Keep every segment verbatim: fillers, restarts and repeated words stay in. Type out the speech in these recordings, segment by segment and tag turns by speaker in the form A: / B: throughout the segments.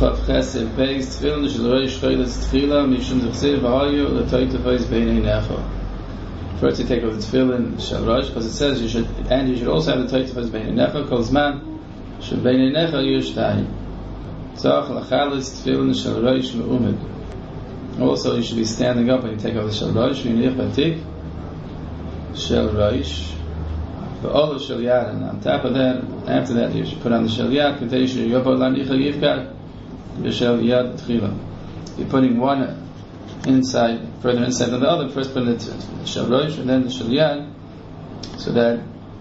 A: Chav Chesed Beis Tefillin Shel Rosh Chodesh Tefillah Mishum Zechsev V'Hayu L'Toitavos Beinei Necha. First you take off the Tefillin Shel Rosh, because it says you should, and you should also have the Toitavos Beinei Necha Kol Zman Shel Beinei Necha Yushtayim. Tzach Lachalis Tefillin Shel Rosh Me'umid. Also you should be standing up when you take off the Shel Rosh. V'Yinich Batik Shel Rosh V'Olo Shel Yad, and on top of that, after that you should put on the Shel Yad. K'tei Sheyobod Lanicha Yivkar Shel Yad Tchila. You're putting one inside, further inside than the other. First put it the Shel Rosh and then the Shel Yad, so that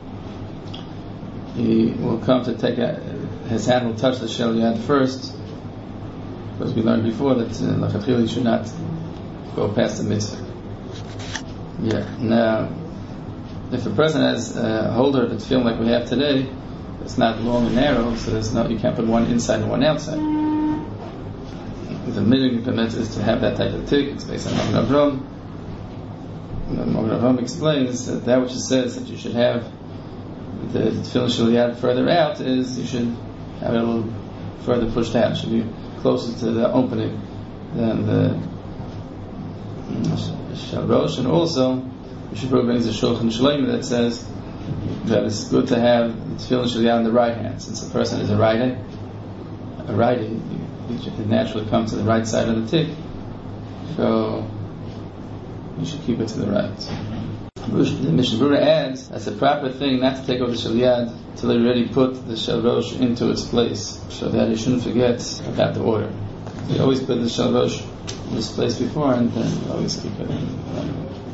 A: he will come to take a, his hand will touch the Shel Yad first, because we learned before that Lachatchila uh, should not go past the mitzvah. Yeah. Now, if a person has a holder that's feeling like we have today, it's not long and narrow, so there's no, you can't put one inside and one outside. The minimum permit is to have that type of tick. It's based on Magen Avraham. Magen Avraham explains that that which it says that you should have the tefillin shel yad further out is you should have it a little further pushed out. It should be closer to the opening than the shel rosh. And also, you should probably bring the Shulchan Shleima that says that it's good to have the tefillin shel yad on the right hand, since a person is a righty. A righty, it naturally comes to the right side of the tick, so you should keep it to the right. The Mishnah Berurah adds that's a proper thing not to take over the Shel Yad until you already put the Shel Rosh into its place, so that you shouldn't forget about the order. You always put the Shel Rosh in this place before, and then always keep it in.